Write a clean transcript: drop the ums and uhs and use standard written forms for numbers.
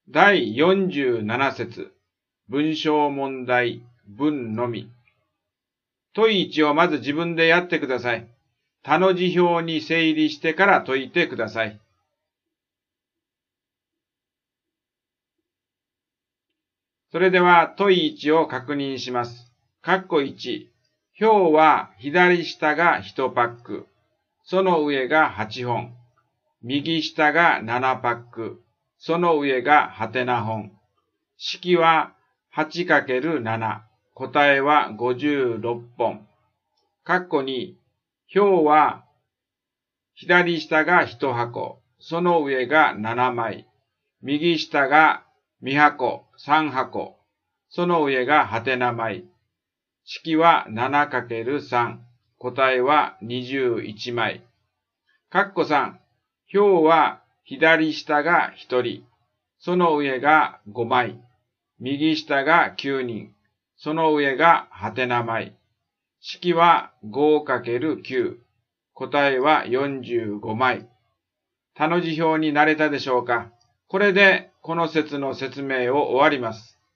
第47節、文章問題、文のみ。問1をまず自分でやってください。他の辞表に整理してから解いてください。それでは問1を確認します。括弧1、表は左下が1パック、その上が8本、右下が7パック、その上がハテナ本。式は 8×7、答えは56本。括弧2、表は左下が1箱、その上が7枚、右下が2箱、3箱、その上がハテナ枚。式は 7×3、答えは21枚。括弧3、表は左下が1人、その上が5枚、右下が9人、その上がハテナ枚。式は 5×9、答えは45枚。他の辞表に慣れたでしょうか？これでこの説の説明を終わります。